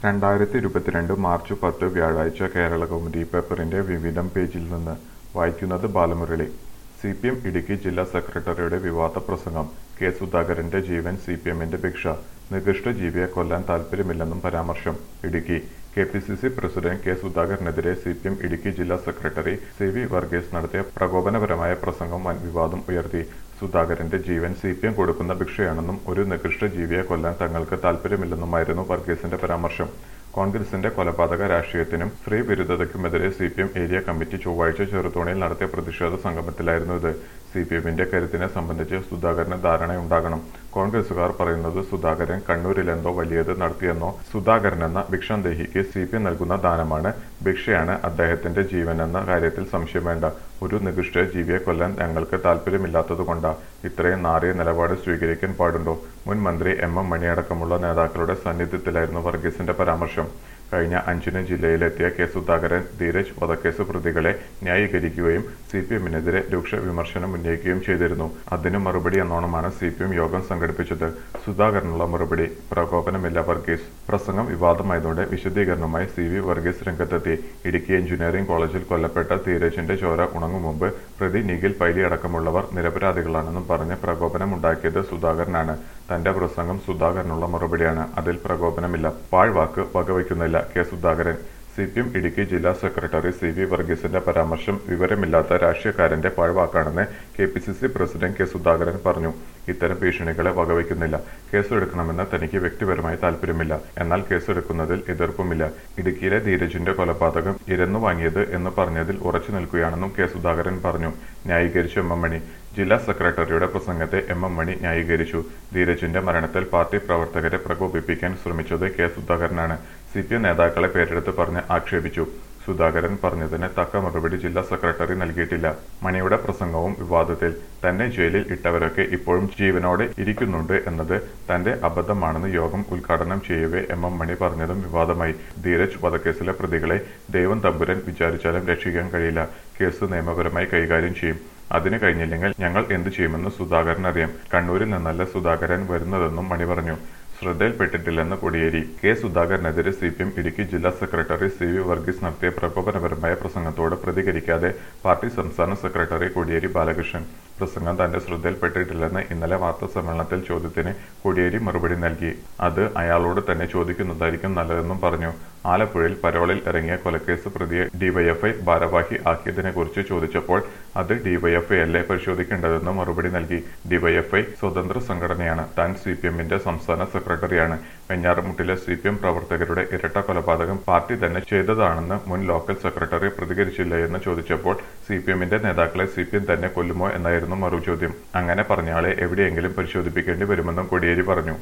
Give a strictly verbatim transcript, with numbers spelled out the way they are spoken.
രണ്ടായിരത്തി ഇരുപത്തിരണ്ട് മാർച്ച് പത്ത് വ്യാഴാഴ്ച കേരളകൗമുദി പേപ്പറിന്റെ വിവിധം പേജിൽ നിന്ന് വായിക്കുന്നത് Balamurali. C P M Idukki ജില്ലാ സെക്രട്ടറിയുടെ വിവാദ പ്രസംഗം. കെ സുധാകരന്റെ ജീവൻ സി പി എമ്മിന്റെ ഭിക്ഷ. നികൃഷ്ട ജീവിയെ കൊല്ലാൻ താൽപര്യമില്ലെന്നും പരാമർശം. Idukki K P C C president K സുധാകരനെതിരെ സി പി എം ഇടുക്കി ജില്ലാ സെക്രട്ടറി സി വി വർഗീസ് നടത്തിയ പ്രകോപനപരമായ പ്രസംഗം വൻ വിവാദം ഉയർത്തി. സുധാകരന്റെ ജീവൻ സി പി എം കൊടുക്കുന്ന ഭിക്ഷയാണെന്നും ഒരു നികൃഷ്ട ജീവിയെ കൊല്ലാൻ തങ്ങൾക്ക് താൽപര്യമില്ലെന്നുമായിരുന്നു വർഗീസിന്റെ പരാമർശം. കോൺഗ്രസിന്റെ കൊലപാതക രാഷ്ട്രീയത്തിനും സ്ത്രീ വിരുദ്ധതയ്ക്കുമെതിരെ C P M area committee ചൊവ്വാഴ്ച ചെറുതോണിയിൽ നടത്തിയ പ്രതിഷേധ സംഗമത്തിലായിരുന്നു ഇത്. സി പി എമ്മിന്റെ കരുത്തിനെ സംബന്ധിച്ച് സുധാകരന് ധാരണയുണ്ടാകണം. കോൺഗ്രസുകാർ പറയുന്നത് സുധാകരൻ കണ്ണൂരിലെന്തോ വലിയത് നടത്തിയെന്നോ. സുധാകരനെന്ന ഭിക്ഷാന്തേഹിക്ക് സി പി എം നൽകുന്ന ദാനമാണ്, ഭിക്ഷയാണ് അദ്ദേഹത്തിന്റെ ജീവനെന്ന കാര്യത്തിൽ സംശയം വേണ്ട. ഒരു നികൃഷ്ട ജീവിയെ കൊല്ലാൻ ഞങ്ങൾക്ക് താല്പര്യമില്ലാത്തതുകൊണ്ടാ ഇത്രയും നാറിയ നിലപാട് സ്വീകരിക്കാൻ പാടുണ്ടോ? മുൻ മന്ത്രി എം എം മണി അടക്കമുള്ള നേതാക്കളുടെ സാന്നിധ്യത്തിലായിരുന്നു വർഗീസിന്റെ പരാമർശം. കഴിഞ്ഞ അഞ്ചിന് ജില്ലയിലെത്തിയ കെ സുധാകരൻ ധീരജ് വധക്കേസ് പ്രതികളെ ന്യായീകരിക്കുകയും സി പി എമ്മിനെതിരെ രൂക്ഷ വിമർശനം ഉന്നയിക്കുകയും ചെയ്തിരുന്നു. അതിന് മറുപടി എന്നോണമാണ് സി പി എം യോഗം സംഘടിപ്പിച്ചത്. സുധാകരനുള്ള മറുപടി പ്രകോപനമില്ല വർഗീസ്. പ്രസംഗം വിവാദമായതോടെ വിശദീകരണവുമായി സി വി വർഗീസ് രംഗത്തെത്തി. ഇടുക്കി എഞ്ചിനീയറിംഗ് കോളേജിൽ കൊല്ലപ്പെട്ട ധീരജിന്റെ ചോര ഉണങ്ങും മുമ്പ് പ്രതി നിഖിൽ പൈലി അടക്കമുള്ളവർ നിരപരാധികളാണെന്നും പറഞ്ഞ് പ്രകോപനമുണ്ടാക്കിയത് സുധാകരനാണ്. തന്റെ പ്രസംഗം സുധാകരനുള്ള മറുപടിയാണ്. അതിൽ പ്രകോപനമില്ല. പാഴ്വാക്ക് വകവയ്ക്കുന്നില്ല K Sudhakaran. C P M Idukki ജില്ലാ സെക്രട്ടറി സി വി വർഗീസിന്റെ പരാമർശം വിവരമില്ലാത്ത രാഷ്ട്രീയക്കാരന്റെ പാഴ്വാക്കാണെന്ന് K P C C president K Sudhakaran പറഞ്ഞു. ഇത്തരം ഭീഷണികളെ വകവയ്ക്കുന്നില്ല. കേസെടുക്കണമെന്ന് തനിക്ക് വ്യക്തിപരമായി താല്പര്യമില്ല. എന്നാൽ കേസെടുക്കുന്നതിൽ എതിർപ്പുമില്ല. ഇടുക്കിയിലെ ധീരജിന്റെ കൊലപാതകം ഇരന്നു വാങ്ങിയത് എന്ന് പറഞ്ഞതിൽ ഉറച്ചു നിൽക്കുകയാണെന്നും കെ സുധാകരൻ പറഞ്ഞു. ന്യായീകരിച്ചു എം എം മണി. ജില്ലാ സെക്രട്ടറിയുടെ പ്രസംഗത്തെ എം എം മണി ന്യായീകരിച്ചു. ധീരജിന്റെ മരണത്തിൽ പാർട്ടി പ്രവർത്തകരെ പ്രകോപിപ്പിക്കാൻ ശ്രമിച്ചത് കെ സുധാകരനാണ്. സി പി എം നേതാക്കളെ പേരെടുത്ത് പറഞ്ഞ് ആക്ഷേപിച്ചു. സുധാകരൻ പറഞ്ഞതിന് തക്ക മറുപടി ജില്ലാ സെക്രട്ടറി നൽകിയിട്ടില്ല. മണിയുടെ പ്രസംഗവും വിവാദത്തിൽ. തന്നെ ജയിലിൽ ഇട്ടവരൊക്കെ ഇപ്പോഴും ജീവനോടെ ഇരിക്കുന്നുണ്ട് എന്നത് തന്റെ അബദ്ധമാണെന്ന് യോഗം ഉദ്ഘാടനം ചെയ്യവേ എം എം മണി പറഞ്ഞതും വിവാദമായി. ധീരജ് വധക്കേസിലെ പ്രതികളെ ദൈവം തമ്പുരാൻ വിചാരിച്ചാലും രക്ഷിക്കാൻ കഴിയില്ല. കേസ് നിയമപരമായി കൈകാര്യം ചെയ്യും. അതിന് കഴിഞ്ഞില്ലെങ്കിൽ ഞങ്ങൾ എന്തു ചെയ്യുമെന്ന് സുധാകരൻ അറിയാം. കണ്ണൂരിൽ നിന്നല്ല സുധാകരൻ വരുന്നതെന്നും മണി പറഞ്ഞു. ശ്രദ്ധയിൽപ്പെട്ടിട്ടില്ലെന്ന് കോടിയേരി. കെ സുധാകരനെതിരെ സി പി എം ഇടുക്കി ജില്ലാ സെക്രട്ടറി സി വി വർഗീസ് നടത്തിയ പ്രകോപനപരമായ പ്രസംഗത്തോട് പ്രതികരിക്കാതെ പാർട്ടി സംസ്ഥാന സെക്രട്ടറി കോടിയേരി ബാലകൃഷ്ണൻ. പ്രസംഗം തന്റെ ശ്രദ്ധയിൽപ്പെട്ടിട്ടില്ലെന്ന് ഇന്നലെ വാർത്താ സമ്മേളനത്തിൽ ചോദ്യത്തിന് കോടിയേരി മറുപടി നൽകി. അത് അയാളോട് തന്നെ ചോദിക്കുന്നതായിരിക്കും നല്ലതെന്നും പറഞ്ഞു. ആലപ്പുഴയിൽ പരോളിൽ ഇറങ്ങിയ കൊലക്കേസ് പ്രതിയെ ഡിവൈഎഫ്ഐ ഭാരവാഹി ആക്കിയതിനെക്കുറിച്ച് ചോദിച്ചപ്പോൾ അത് ഡിവൈഎഫ്ഐ അല്ലേ പരിശോധിക്കേണ്ടതെന്ന് മറുപടി നൽകി. ഡിവൈഎഫ്ഐ സ്വതന്ത്ര സംഘടനയാണ്. താൻ സി പി എമ്മിന്റെ സംസ്ഥാന സെക്രട്ടറിയാണ്. വെഞ്ഞാറമൂട്ടിലെ സി പി എം പ്രവർത്തകരുടെ ഇരട്ട കൊലപാതകം പാർട്ടി തന്നെ ചെയ്തതാണെന്ന് മുൻ ലോക്കൽ സെക്രട്ടറി പ്രതികരിച്ചില്ല എന്ന് ചോദിച്ചപ്പോൾ സി പി എമ്മിന്റെ നേതാക്കളെ സി പി എം തന്നെ കൊല്ലുമോ എന്നായിരുന്നു മറുചോദ്യം. അങ്ങനെ പറഞ്ഞയാളെ എവിടെയെങ്കിലും പരിശോധിപ്പിക്കേണ്ടി വരുമെന്നും കോടിയേരി പറഞ്ഞു.